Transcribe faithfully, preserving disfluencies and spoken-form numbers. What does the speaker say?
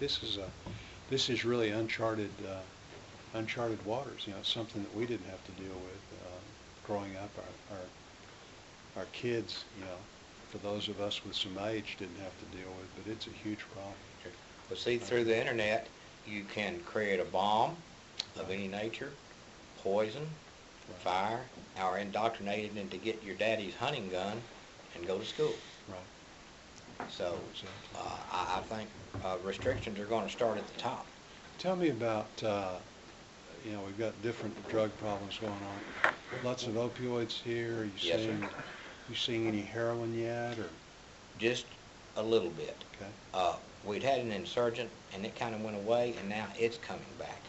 this is a, this is really uncharted, uh, uncharted waters. You know, it's something that we didn't have to deal with uh, growing up. Our, our our kids, you know, for those of us with some age, didn't have to deal with. But it's a huge problem. Well, see, through the internet, you can create a bomb of Right. any nature, poison, Right. fire, or indoctrinated into get your daddy's hunting gun and go to school. Right. So Exactly. uh, I, I think uh, restrictions are going to start at the top. Tell me about, uh, you know, we've got different drug problems going on. Lots of opioids here. Are you Yes, sir. seeing, you seeing any heroin yet, or? Just a little bit. Okay. Uh, we'd had an insurgent, and it kind of went away, and now it's coming back.